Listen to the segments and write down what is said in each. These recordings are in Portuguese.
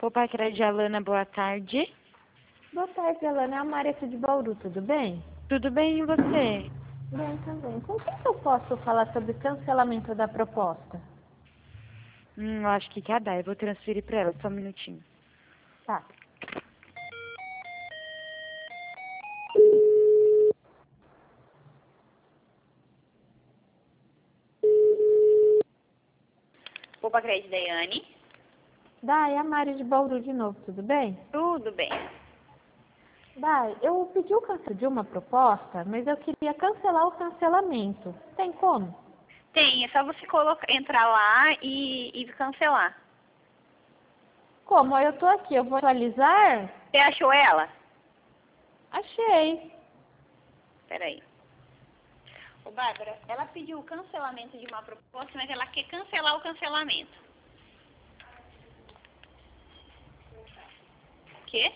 Opa, Crédito Alana, boa tarde. Boa tarde, Alana. É a Maria aqui de Bauru, tudo bem? Tudo bem e você? Bem também. Com quem que eu posso falar sobre cancelamento da proposta? Eu acho que quer dar. Eu vou transferir para ela, só um minutinho. Tá. Opa, Crédito Daiane. Dai, é a Maria de Bauru de novo, tudo bem? Tudo bem. Dai, eu pedi o cancelo de uma proposta, mas eu queria cancelar o cancelamento. Tem como? Tem, é só você entrar lá e cancelar. Como? Eu tô aqui, eu vou atualizar? Você achou ela? Achei. Peraí. Ô, Bárbara, ela pediu o cancelamento de uma proposta, mas ela quer cancelar o cancelamento. O quê?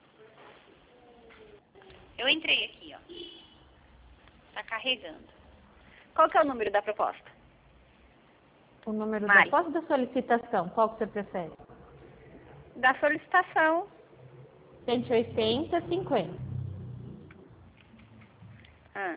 Eu entrei aqui, ó. Tá carregando. Qual que é o número da proposta? O número da Mari. proposta da solicitação, qual que você prefere? Da solicitação. 180, 50. Ah.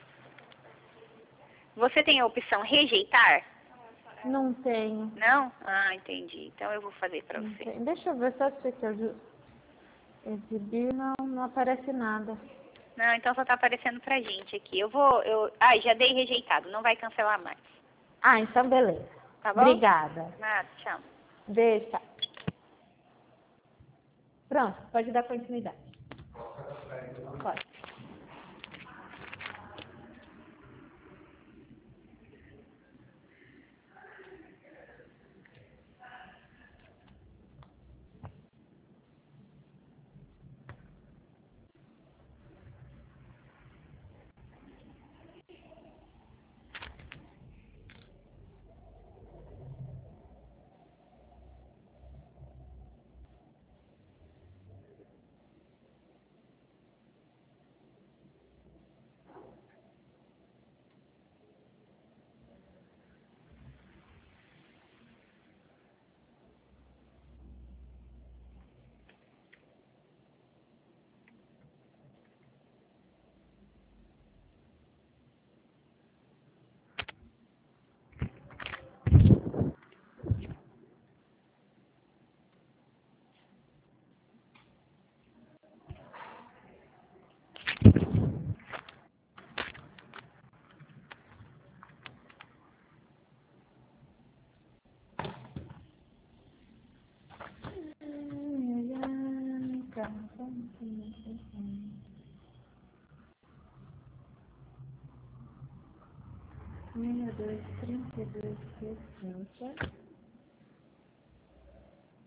Você tem a opção rejeitar? Não tenho. Não? Ah, entendi. Então eu vou fazer pra Não você. tenho. Deixa eu ver só se aqui eu exibir, não aparece nada. Não, então só tá aparecendo pra gente aqui. Já dei rejeitado, não vai cancelar mais. Ah, então beleza. Tá bom? Obrigada. Nada, tchau. Deixa. Pronto, pode dar continuidade. Pode. Meia 2, 32, 60.